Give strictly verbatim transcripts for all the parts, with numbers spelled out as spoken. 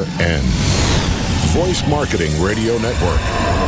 N, Voice Marketing Radio Network.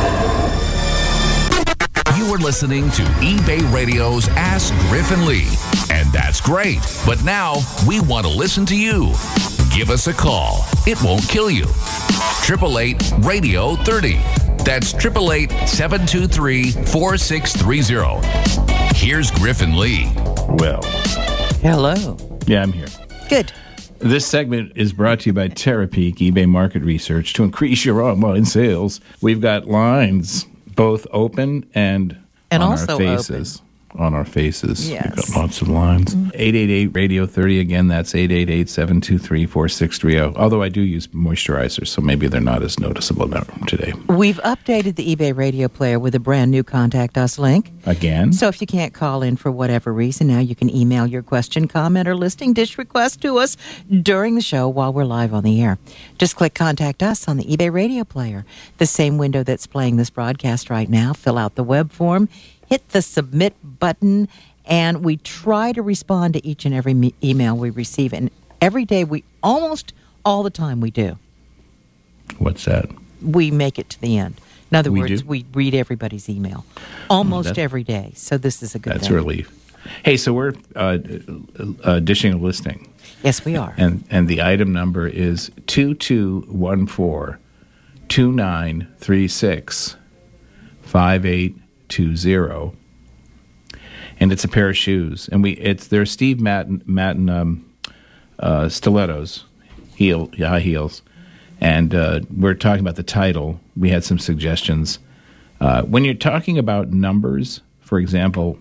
You are listening to eBay Radio's Ask Griffin Lee. And that's great. But now we want to listen to you. Give us a call. It won't kill you. eight eight eight, radio thirty. That's eight eight eight, seven two three, four six three zero. Here's Griffin Lee. Well. Hello. Yeah, I'm here. Good. This segment is brought to you by Terapeak eBay Market Research. To increase your online sales, we've got lines both open and, and on also our faces. Open. On our faces. Yes. We've got lots of lines. Mm-hmm. eight eight eight, radio thirty. Again, that's eight eight eight, seven two three, four six three zero. Although I do use moisturizers, so maybe they're not as noticeable today. We've updated the eBay radio player with a brand new Contact Us link. Again? So if you can't call in for whatever reason, now you can email your question, comment, or listing dish request to us during the show while we're live on the air. Just click Contact Us on the eBay radio player. The same window that's playing this broadcast right now. Fill out the web form, hit the submit button, and we try to respond to each and every me- email we receive. And every day, we almost all the time we do. What's that? We make it to the end. In other we words, do? we read everybody's email almost oh, every day. So this is a good That's thing. a relief. Hey, so we're uh, uh, dishing a listing. Yes, we are. And and the item number is two two one four, two nine three six, five eight two zero. And it's a pair of shoes. And we it's they're Steve Madden, Madden um, uh, stilettos, heel, high heels. And uh, we're talking about the title. We had some suggestions. Uh, when you're talking about numbers, for example,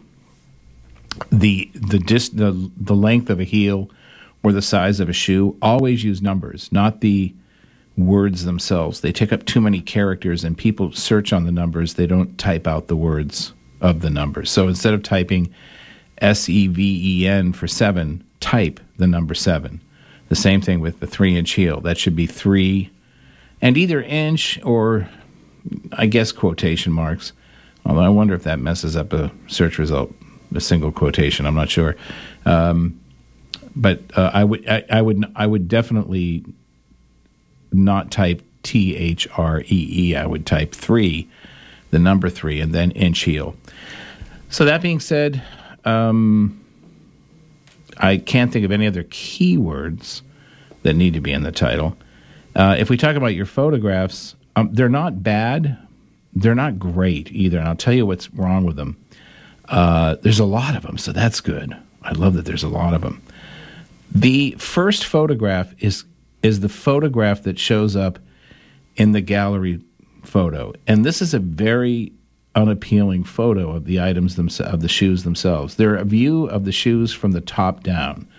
the the dis, the the length of a heel or the size of a shoe, always use numbers, not the words themselves. They take up too many characters, and people search on the numbers. They don't type out the words of the numbers. So instead of typing S E V E N for seven, type the number seven. The same thing with the three-inch heel. That should be three, and either inch or, I guess, quotation marks. Although I wonder if that messes up a search result, a single quotation. I'm not sure. Um, but uh, I would, I, I would, I would definitely not type T H R E E. I would type three, the number three, and then inch heel. So that being said, um, I can't think of any other keywords that need to be in the title. Uh, if we talk about your photographs, um, they're not bad. They're not great either, and I'll tell you what's wrong with them. Uh, there's a lot of them, so that's good. I love that there's a lot of them. The first photograph is is the photograph that shows up in the gallery photo, and this is a very unappealing photo of the items themselves, of the shoes themselves. They're a view of the shoes from the top down,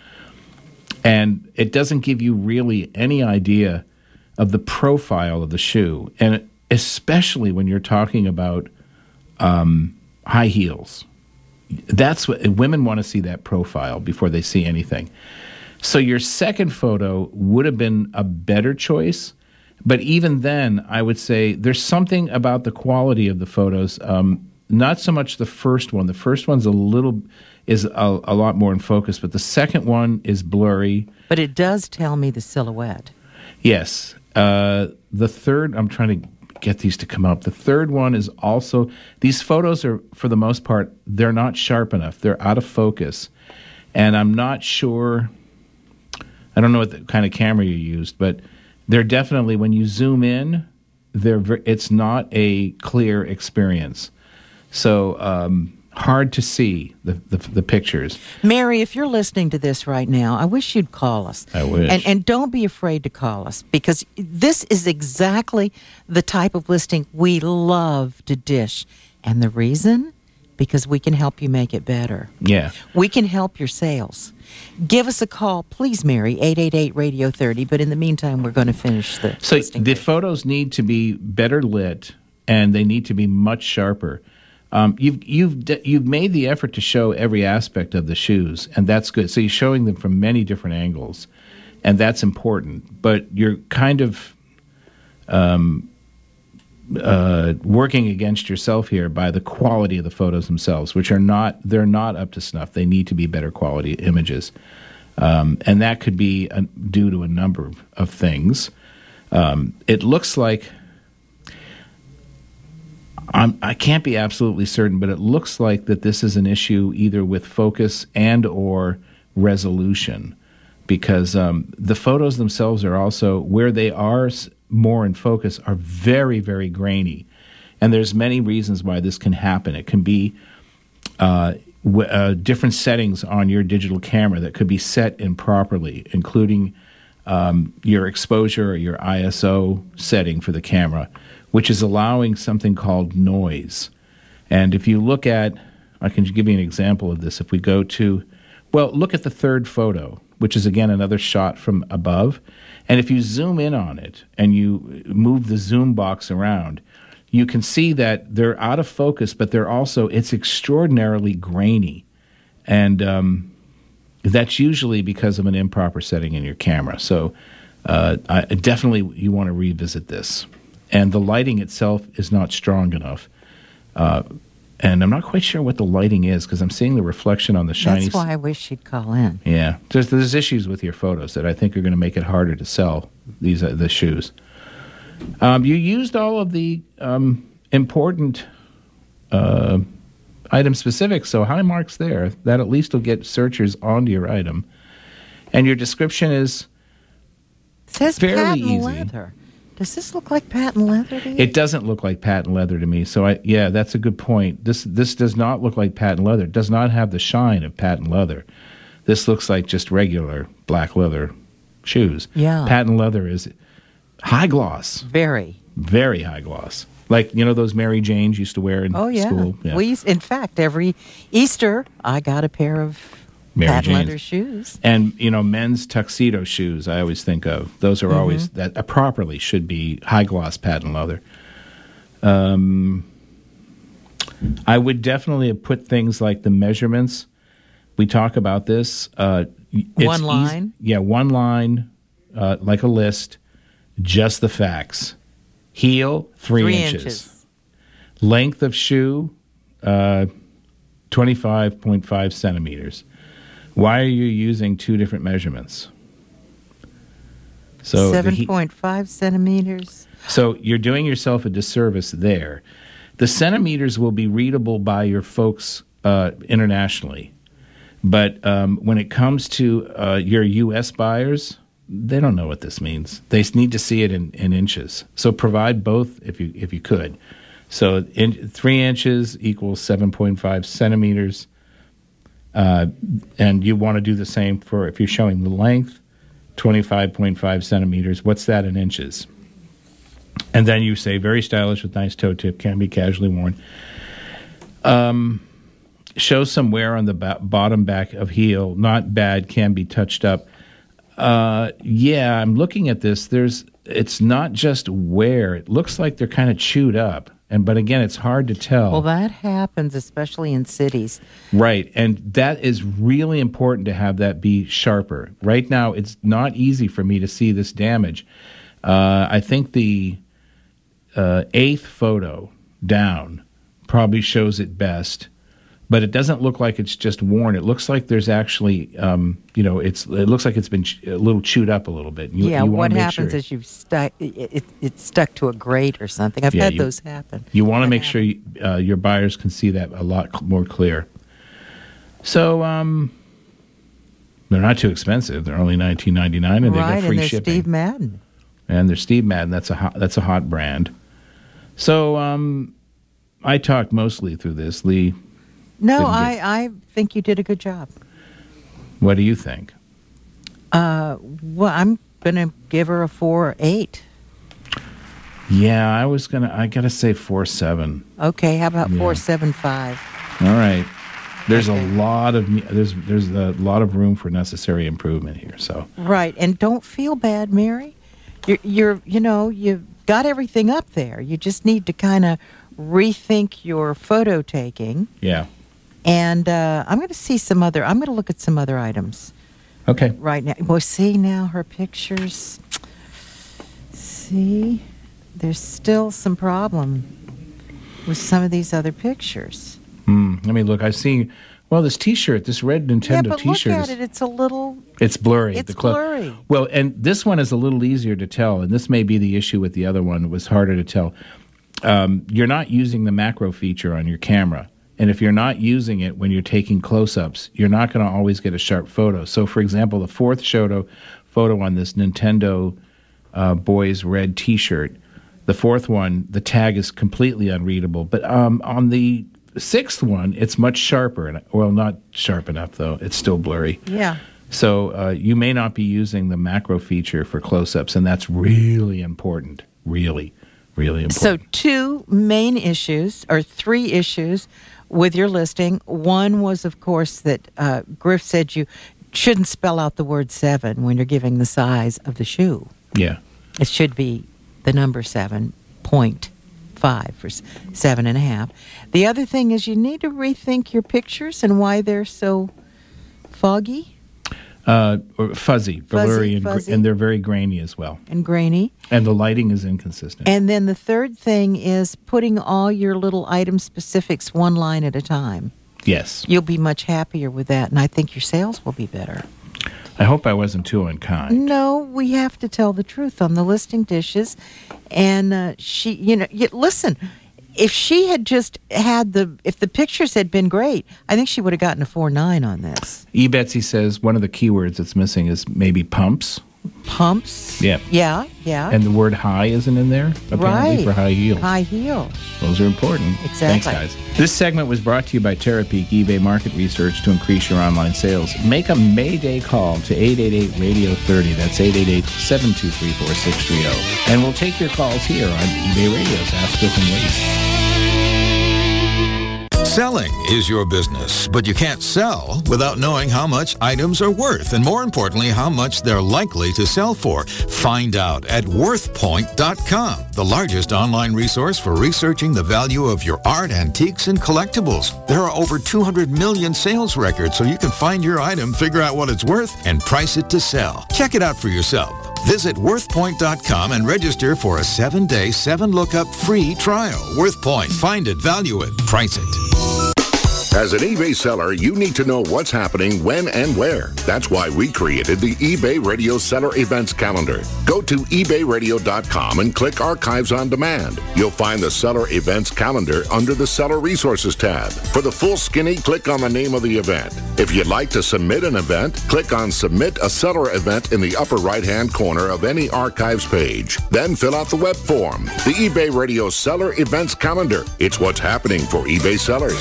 and it doesn't give you really any idea of the profile of the shoe, and especially when you're talking about um, high heels. That's what women want to see, that profile before they see anything. So your second photo would have been a better choice. But even then, I would say there's something about the quality of the photos. Um, not so much the first one. The first one's a little is a, a lot more in focus, but the second one is blurry. But it does tell me the silhouette. Yes. Uh, the third, I'm trying to get these to come up. The third one is also, these photos are, for the most part, they're not sharp enough. They're out of focus. And I'm not sure, I don't know what the kind of camera you used, but they're definitely, when you zoom in, they're ver- it's not a clear experience. So um, hard to see the, the the pictures. Mary, if you're listening to this right now, I wish you'd call us. I wish. And, and don't be afraid to call us, because this is exactly the type of listing we love to dish. And the reason? Because we can help you make it better. Yeah. We can help your sales. Give us a call, please, Mary, eight eight eight, radio thirty. But in the meantime, we're going to finish the So listing the page. photos need to be better lit, and they need to be much sharper. Um, you've you've de- you've made the effort to show every aspect of the shoes, and that's good. So you're showing them from many different angles, and that's important. But you're kind of um, uh, working against yourself here by the quality of the photos themselves, which are not they're not up to snuff. They need to be better quality images, um, and that could be a, due to a number of, of things. Um, it looks like, I'm, I can't be absolutely certain, but it looks like that this is an issue either with focus and or resolution, because um, the photos themselves are also, where they are s- more in focus, are very, very grainy. And there's many reasons why this can happen. It can be uh, w- uh, different settings on your digital camera that could be set improperly, including um, your exposure or your I S O setting for the camera, which is allowing something called noise. And if you look at, I can give you an example of this. If we go to, well, look at the third photo, which is, again, another shot from above. And if you zoom in on it and you move the zoom box around, you can see that they're out of focus, but they're also, it's extraordinarily grainy. And um, that's usually because of an improper setting in your camera. So uh, I, definitely you want to revisit this. And the lighting itself is not strong enough. Uh, and I'm not quite sure what the lighting is because I'm seeing the reflection on the shiny... That's why I wish she'd call in. Yeah. There's, there's issues with your photos that I think are going to make it harder to sell these uh, the shoes. Um, you used all of the um, important uh, item specifics, so high marks there. That at least will get searchers onto your item. And your description is It says fairly patent easy. leather. Does this look like patent leather to you? It doesn't look like patent leather to me. So, I, yeah, that's a good point. This this does not look like patent leather. It does not have the shine of patent leather. This looks like just regular black leather shoes. Yeah. Patent leather is high gloss, Very. very high gloss. Like, you know, those Mary Janes used to wear in Oh, yeah. school? We used, in fact, every Easter, I got a pair of Mary patent Janes. leather shoes. And, you know, men's tuxedo shoes, I always think of. Those are Mm-hmm. always, that uh, properly should be high gloss patent leather. Um, I would definitely have put things like the measurements. We talk about this. Uh, it's One eas- line? yeah, one line, uh, like a list, just the facts. Heel, three, Three inches. inches. Length of shoe, uh, twenty-five point five centimeters. Why are you using two different measurements? So the he- seven point five centimeters. so you're doing yourself a disservice there. The centimeters will be readable by your folks uh, internationally. But um, when it comes to uh, your U S buyers, they don't know what this means. They need to see it in, in inches. So provide both if you if you could. So in, three inches equals seven point five centimeters. Uh, and you want to do the same for if you're showing the length, twenty-five point five centimeters. What's that in inches? And then you say, very stylish with nice toe tip, can be casually worn. Um, show some wear on the ba- bottom back of heel. Not bad, can be touched up. Uh, yeah, I'm looking at this. There's, it's not just wear. It looks like they're kind of chewed up. And but again, it's hard to tell. Well, that happens, especially in cities. Right, and that is really important to have that be sharper. Right now, it's not easy for me to see this damage. Uh, I think the uh, eighth photo down probably shows it best, but it doesn't look like it's just worn. It looks like there's actually, um, you know, it's it looks like it's been ch- a little chewed up a little bit. You, yeah, you wanna what make happens sure, is you've stuck it, it, it's stuck to a grate or something. I've Yeah, had you- those happen. You want to That make sure you, uh, your buyers can see that a lot cl- more clear. So um, they're not too expensive. They're only nineteen ninety-nine, and they right, got free and there's shipping. Steve Madden. And they're Steve Madden. That's a hot, that's a hot brand. So um, I talked mostly through this. Lee, No, Didn't I, get- I think you did a good job. what do you think? Uh, well, I'm going to give her a four or eight. Yeah, I was gonna. I gotta say four seven. Okay, how about Yeah. four seven five? All right. There's Okay. a lot of ne- there's there's a lot of room for necessary improvement here. So Right, and don't feel bad, Mary. You're, you're, you know, you've got everything up there. You just need to kind of rethink your photo taking. yeah. And uh, I'm going to see some other. I'm going to look at some other items Okay. right now. Well, see now her pictures. See, there's still some problem with some of these other pictures. Hmm. Let me look. I see Well, this T-shirt, this red Nintendo yeah, but T-shirt, look at is, it. It's a little. it's blurry. It's the clo- blurry. Well, and this one is a little easier to tell, and this may be the issue with the other one. It was harder to tell. Um, you're not using the macro feature on your camera, and if you're not using it when you're taking close-ups, you're not going to always get a sharp photo. So, for example, the fourth photo photo on this Nintendo uh, Boys red T-shirt, the fourth one, the tag is completely unreadable, but um, on the sixth one, it's much sharper. And well, not sharp enough, though. It's still blurry. Yeah. So uh, you may not be using the macro feature for close-ups, and that's really important. Really, really important. So two main issues, or three issues, with your listing. One was, of course, that uh, Griff said you shouldn't spell out the word seven when you're giving the size of the shoe. Yeah. It should be the number seven point five for s- seven and a half. The other thing is you need to rethink your pictures and why they're so foggy Uh, or fuzzy, blurry, and, gr- fuzzy. and they're very grainy as well. and grainy. And the lighting is inconsistent. And then the third thing is putting all your little item specifics one line at a time. Yes. You'll be much happier with that, and I think your sales will be better. I hope I wasn't too unkind. No, we have to tell the truth on the listing dishes. And uh, she, you know, you, listen, if she had just had the, if the pictures had been great, I think she would have gotten a four nine on this. E. Betsy says one of the keywords that's missing is maybe pumps. Pumps. Yeah. Yeah, yeah. And the word high isn't in there, apparently, right. for high heels. High heel. Those are important. Exactly. Thanks, guys. This segment was brought to you by Terapeak eBay Market Research to increase your online sales. Make a Mayday call to eight eight eight, radio thirty. That's eight eight eight, seven two three, four six three zero. And we'll take your calls here on eBay Radio's Ask Griff and Lee. Selling is your business, but you can't sell without knowing how much items are worth, and more importantly, how much they're likely to sell for. Find out at worth point dot com, the largest online resource for researching the value of your art, antiques, and collectibles. There are over two hundred million sales records, so you can find your item, figure out what it's worth, and price it to sell. Check it out for yourself. Visit worth point dot com and register for a seven-day, seven-lookup free trial. WorthPoint. Find it, value it, price it. As an eBay seller, you need to know what's happening, when, and where. That's why we created the eBay Radio Seller Events Calendar. Go to ebay radio dot com and click Archives on Demand. You'll find the Seller Events Calendar under the Seller Resources tab. For the full skinny, click on the name of the event. If you'd like to submit an event, click on Submit a Seller Event in the upper right-hand corner of any Archives page. Then fill out the web form. The eBay Radio Seller Events Calendar. It's what's happening for eBay sellers.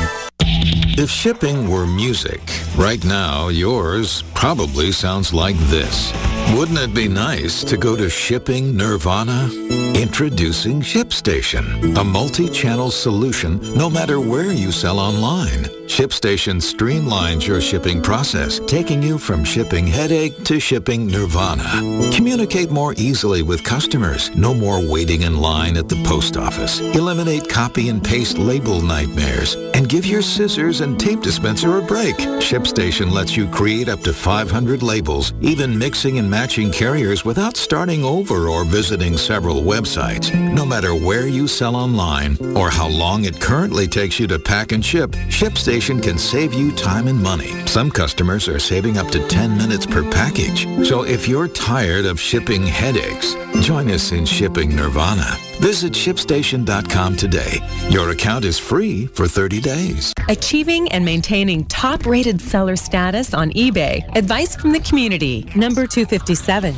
If shipping were music, right now yours probably sounds like this. Wouldn't it be nice to go to Shipping Nirvana? Introducing ShipStation, a multi-channel solution no matter where you sell online. ShipStation streamlines your shipping process, taking you from shipping headache to shipping nirvana. Communicate more easily with customers. No more waiting in line at the post office. Eliminate copy and paste label nightmares. And give your scissors and tape dispenser a break. ShipStation lets you create up to five hundred labels, even mixing and matching carriers without starting over or visiting several websites. No matter where you sell online or how long it currently takes you to pack and ship, ShipStation can save you time and money. Some customers are saving up to ten minutes per package. So if you're tired of shipping headaches, join us in Shipping Nirvana. Visit ship station dot com today. Your account is free for thirty days. Achieving and maintaining top-rated seller status on eBay. Advice from the community. Number two fifty-seven.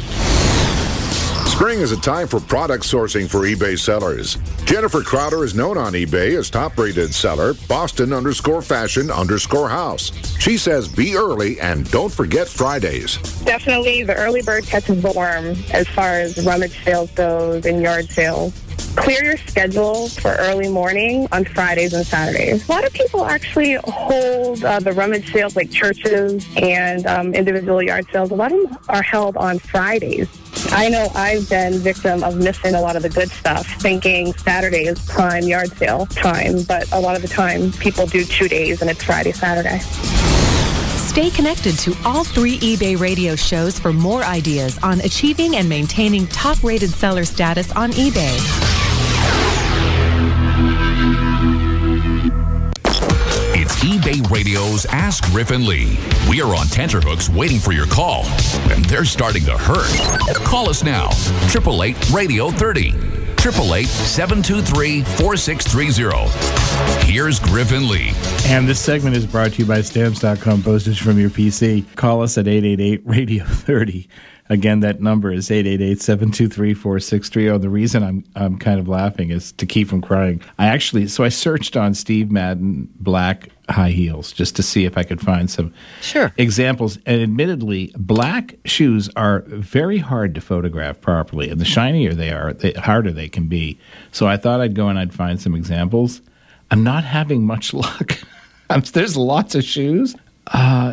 Spring is a time for product sourcing for eBay sellers. Jennifer Crowder is known on eBay as top-rated seller, Boston underscore fashion underscore house. She says be early and don't forget Fridays. Definitely the early bird catches the worm as far as rummage sales goes and yard sales. Clear your schedule for early morning on Fridays and Saturdays. A lot of people actually hold uh, the rummage sales like churches and um, individual yard sales. A lot of them are held on Fridays. I know I've been victim of missing a lot of the good stuff, thinking Saturday is prime yard sale time, but a lot of the time people do two days and it's Friday, Saturday. Stay connected to all three eBay radio shows for more ideas on achieving and maintaining top-rated seller status on eBay. It's eBay Radio's Ask Griffin Lee. We are on tenterhooks waiting for your call, and they're starting to hurt. Call us now, eight eight eight, radio thirty. eight eight eight, seven two three, four six three zero. Here's Griffin Lee. And this segment is brought to you by Stamps dot com, postage from your P C. Call us at eight eight eight, radio thirty. Again, that number is eight eight eight, seven two three, four six three zero. The reason I'm I'm kind of laughing is to keep from crying. I actually, so I searched on Steve Madden black high heels just to see if I could find some Sure. examples. And admittedly, black shoes are very hard to photograph properly. And the shinier they are, the harder they can be. So I thought I'd go and I'd find some examples. I'm not having much luck. I'm, there's lots of shoes. Uh,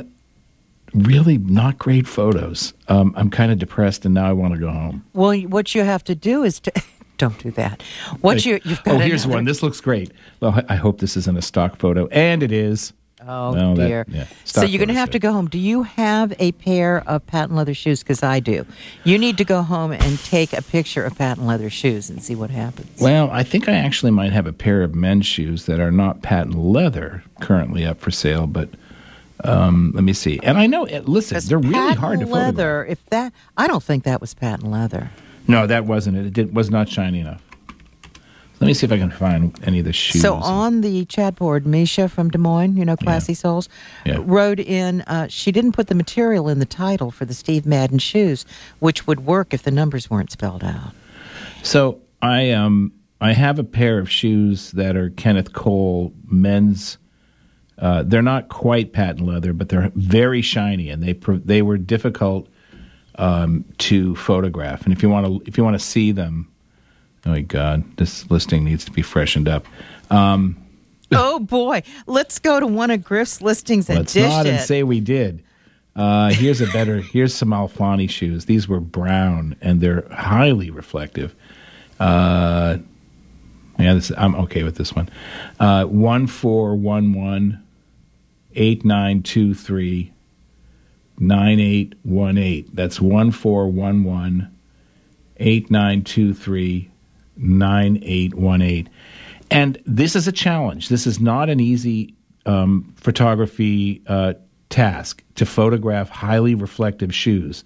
really not great photos. Um, I'm kind of depressed, and now I want to go home. Well, what you have to do is to don't do that. What you you've got oh, here's another- one. This looks great. Well, I I hope this isn't a stock photo, and it is. Oh, Well, that- dear. yeah, So stock you're going to photos, have to yeah. go home. Do you have a pair of patent leather shoes? Because I do. You need to go home and take a picture of patent leather shoes and see what happens. Well, I think I actually might have a pair of men's shoes that are not patent leather currently up for sale, but um, let me see. And I know, eh, listen, 'Cause they're really patent hard to photograph. leather, if that, I don't think that was patent leather. No, that wasn't it. It did, was not shiny enough. Let me see if I can find any of the shoes. So on the chat board, Misha from Des Moines, you know, Classy Souls, Yeah. wrote in, uh, she didn't put the material in the title for the Steve Madden shoes, which would work if the numbers weren't spelled out. So I um I have a pair of shoes that are Kenneth Cole men's. Uh, they're not quite patent leather, but they're very shiny, and they pr- they were difficult um, to photograph. And if you want to if you want to see them, oh my God, this listing needs to be freshened up. Um, Oh, boy. Let's go to one of Griff's listings and let's dish not it. and say we did. Uh, here's a better. Here's some Alfani shoes. These were brown, and they're highly reflective. Uh, yeah, this, I'm okay with this one. Uh, one four one one eight nine two three nine eight one eight. That's one four one one eight nine two three nine eight one eight. And this is a challenge. This is not an easy um, photography uh, task to photograph highly reflective shoes.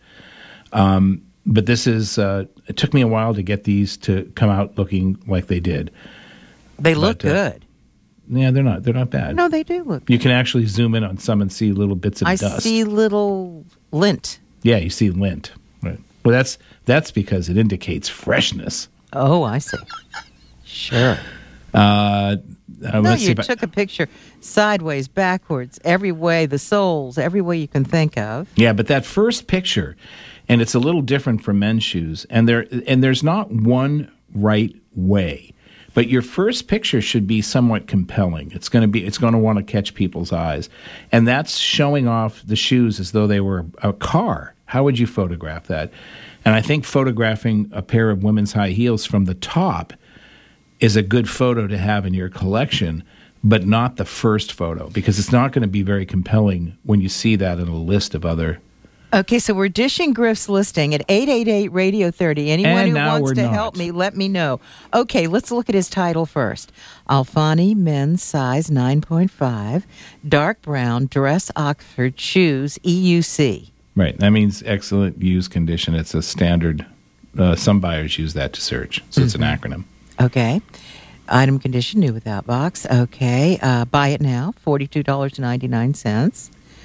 Um, but this is, uh, it took me a while to get these to come out looking like they did. They look But, uh, good. Yeah, they're not. They're not bad. No, they do look You can actually zoom in on some and see little bits of I dust. see little lint. Yeah, you see lint. Right. Well, that's that's because it indicates freshness. Oh, I see. Sure. Uh, uh, No, let's see you if I- took a picture sideways, backwards, every way, the soles, every way you can think of. Yeah, but that first picture, and it's a little different from men's shoes, and there and there's not one right way. But your first picture should be somewhat compelling. It's going to be it's going to want to catch people's eyes. And that's showing off the shoes as though they were a car. How would you photograph that? And I think photographing a pair of women's high heels from the top is a good photo to have in your collection, but not the first photo, because it's not going to be very compelling when you see that in a list of other. Okay, so we're dishing Griff's listing at eight eight eight, radio thirty. Anyone And who now wants we're to not. help me, let me know. Okay, let's look at his title first. Alfani men's size nine point five, dark brown, dress Oxford, shoes, E U C. Right. That means excellent used condition. It's a standard. Uh, some buyers use that to search, so it's an acronym. Okay. Item condition, new without box. Okay. Uh, buy it now, forty-two dollars and ninety-nine cents.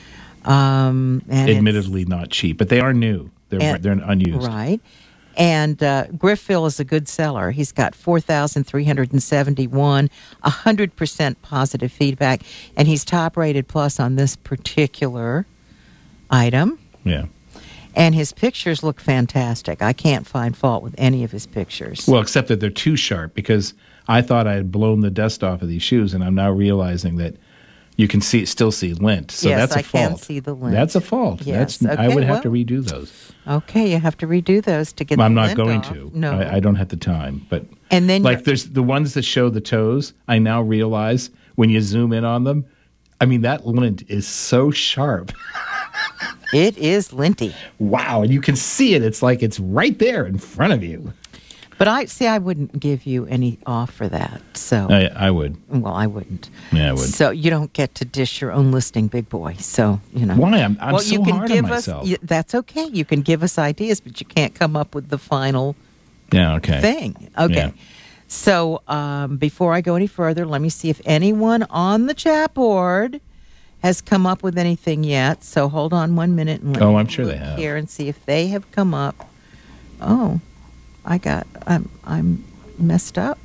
Um, and it's- Admittedly, not cheap, but they are new. They're And- they're unused. Right. And uh, Griffville is a good seller. He's got four thousand three hundred seventy-one, one hundred percent positive feedback, and he's top rated plus on this particular item. Yeah. And his pictures look fantastic. I can't find fault with any of his pictures. Well, except that they're too sharp, because I thought I had blown the dust off of these shoes, and I'm now realizing that you can see still see lint. So Yes, that's a I fault. can see the lint. That's a fault. Yes, That's I okay, would have to well- redo those. Okay, you have to redo those to get I'm the not lint going off. to. No. I, I don't have the time. But And then like you're- there's the ones that show the toes. I now realize when you zoom in on them, I mean that lint is so sharp. It is linty. Wow, and you can see it. It's like it's right there in front of you. But I see, I wouldn't give you any off for that. So I, I would. Well, I wouldn't. Yeah, I would. So you don't get to dish your own listing, big boy. So, you know. Why? I'm, I'm well, so you can hard give on us, myself. y- That's okay. You can give us ideas, but you can't come up with the final yeah, okay. thing. Okay. Yeah. So um, before I go any further, let me see if anyone on the chat board has come up with anything yet. So hold on one minute. And let Oh, me I'm sure they look have. Here and see if they have come up. Oh, I got, I'm, I'm messed up.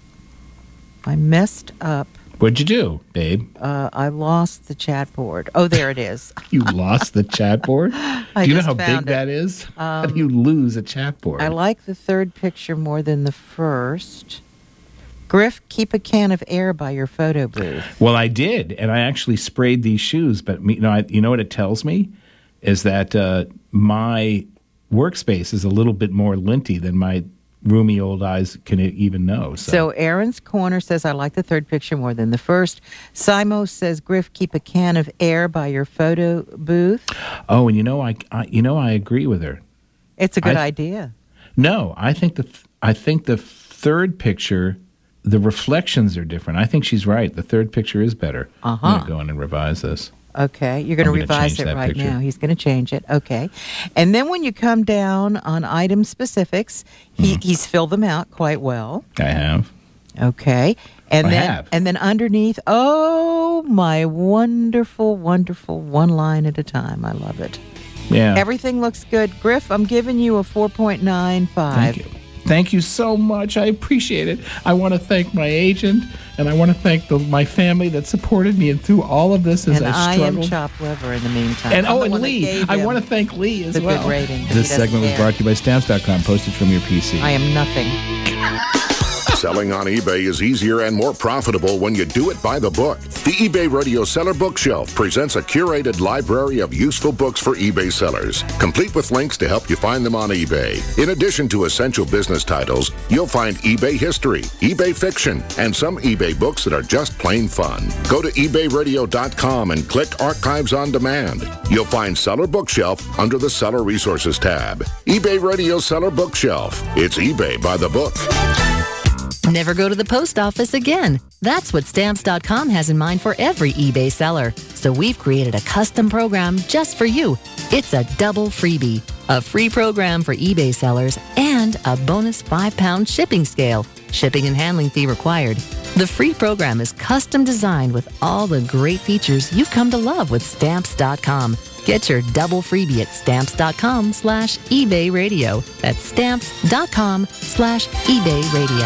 I messed up. What'd you do, babe? Uh, I lost the chat board. Oh, there it is. You lost the chat board? I do you know just how big found it. that is? How do you lose a chat board? I like the third picture more than the first. Griff, keep a can of air by your photo booth. Well, I did, and I actually sprayed these shoes. But me, you know, I, you know what it tells me is that uh, my workspace is a little bit more linty than my roomy old eyes can even know. So, So Aaron's Corner says, I like the third picture more than the first. Simo says, Griff, keep a can of air by your photo booth. oh, and you know, I, I you know, I agree with her. It's a good I- idea. No, I think the th- I think the third picture, the reflections are different. I think she's right. The third picture is better. Uh-huh. I'm going to go in and revise this. Okay, you're going to I'm gonna revise change it that right picture. now. He's going to change it. Okay. And then when you come down on item specifics, he, Mm-hmm. he's filled them out quite well. I have. Okay. And I then have. and then underneath, oh my wonderful, wonderful one line at a time. I love it. Yeah. Everything looks good. Griff, I'm giving you a four point nine five. Thank you. Thank you so much. I appreciate it. I want to thank my agent, and I want to thank the, my family that supported me and through all of this as And I I am struggled. chopped liver in the meantime. and I'm oh, the and one that Lee. gave I him want to thank Lee as the good well. rating. He This doesn't segment was care. brought to you by Stamps dot com, postage from your P C. I am nothing. Selling on eBay is easier and more profitable when you do it by the book. The eBay Radio Seller Bookshelf presents a curated library of useful books for eBay sellers, complete with links to help you find them on eBay. In addition to essential business titles, you'll find eBay history, eBay fiction, and some eBay books that are just plain fun. Go to ebay radio dot com and click Archives on Demand. You'll find Seller Bookshelf under the Seller Resources tab. eBay Radio Seller Bookshelf. It's eBay by the book. Never go to the post office again. That's what Stamps dot com has in mind for every eBay seller. So we've created a custom program just for you. It's a double freebie, a free program for eBay sellers, and a bonus five-pound shipping scale. Shipping and handling fee required. The free program is custom designed with all the great features you've come to love with Stamps dot com. Get your double freebie at Stamps dot com slash eBay radio. That's Stamps dot com slash eBay radio.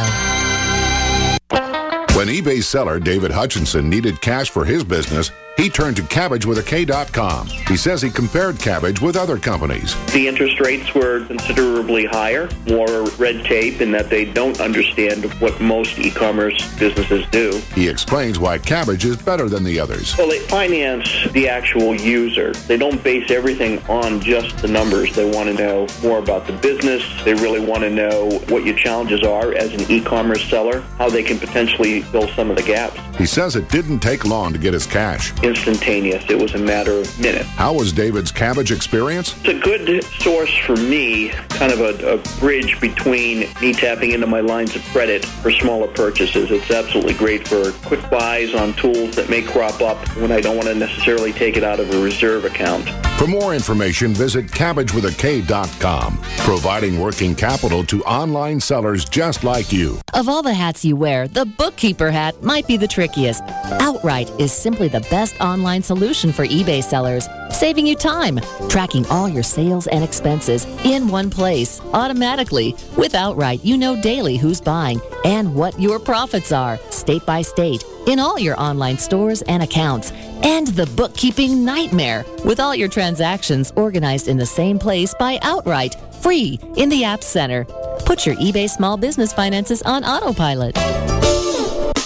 When eBay seller David Hutchinson needed cash for his business, he turned to Cabbage with a K dot com. He says he compared Cabbage with other companies. The interest rates were considerably higher, more red tape in that they don't understand what most e-commerce businesses do. He explains why Cabbage is better than the others. Well, they finance the actual user. They don't base everything on just the numbers. They want to know more about the business. They really want to know what your challenges are as an e-commerce seller, how they can potentially fill some of the gaps. He says it didn't take long to get his cash. Instantaneous. It was a matter of minutes. How was David's Cabbage experience? It's a good source for me, kind of a, a bridge between me tapping into my lines of credit for smaller purchases. It's absolutely great for quick buys on tools that may crop up when I don't want to necessarily take it out of a reserve account. For more information, visit cabbage with a K dot com, providing working capital to online sellers just like you. Of all the hats you wear, the bookkeeper hat might be the trickiest. Outright is simply the best online solution for eBay sellers, saving you time, tracking all your sales and expenses in one place, automatically. With Outright, you know daily who's buying and what your profits are, state by state, in all your online stores and accounts. And the bookkeeping nightmare, with all your transactions organized in the same place by Outright, free in the App Center. Put your eBay small business finances on autopilot.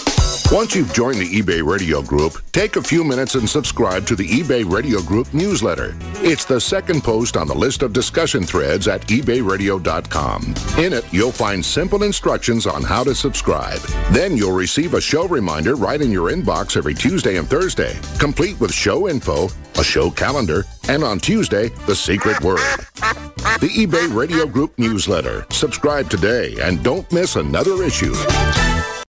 Once you've joined the eBay Radio Group, take a few minutes and subscribe to the eBay Radio Group newsletter. It's the second post on the list of discussion threads at ebay radio dot com. In it, you'll find simple instructions on how to subscribe. Then you'll receive a show reminder right in your inbox every Tuesday and Thursday, complete with show info, a show calendar, and on Tuesday, the secret word. The eBay Radio Group newsletter. Subscribe today and don't miss another issue.